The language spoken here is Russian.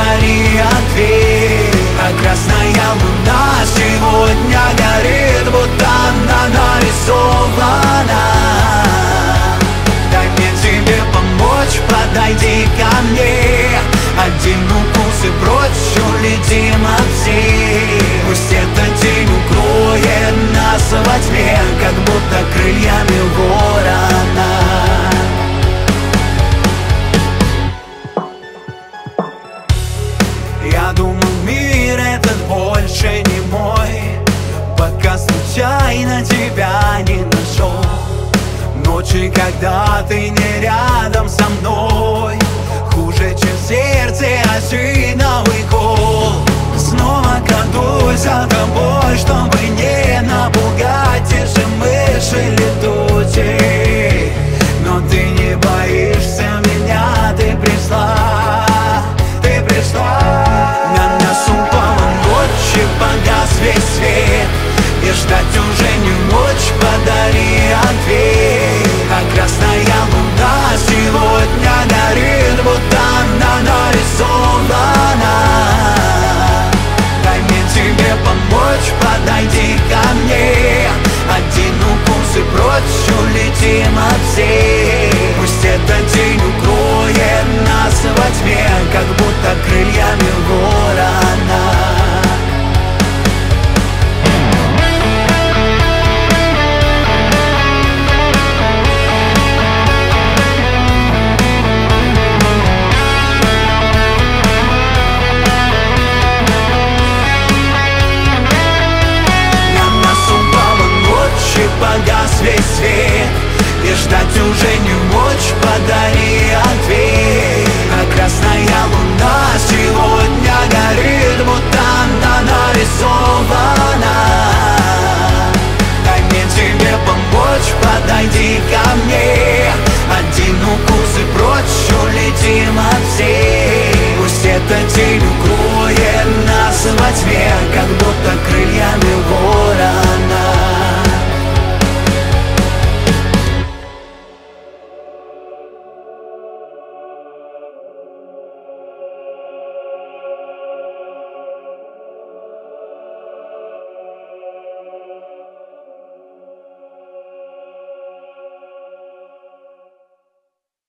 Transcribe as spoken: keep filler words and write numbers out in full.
Маria, ответь. А красная луна сегодня горит, будто она нарисована. Дай мне тебе помочь, подойди ко мне. Один укус и прочь улетим от всех. Пусть этот день укроет нас во тьме, как будто крыльями ворона. Я думал, мир этот больше не мой, пока случайно тебя не нашел. Ночи, когда ты не рядом со мной,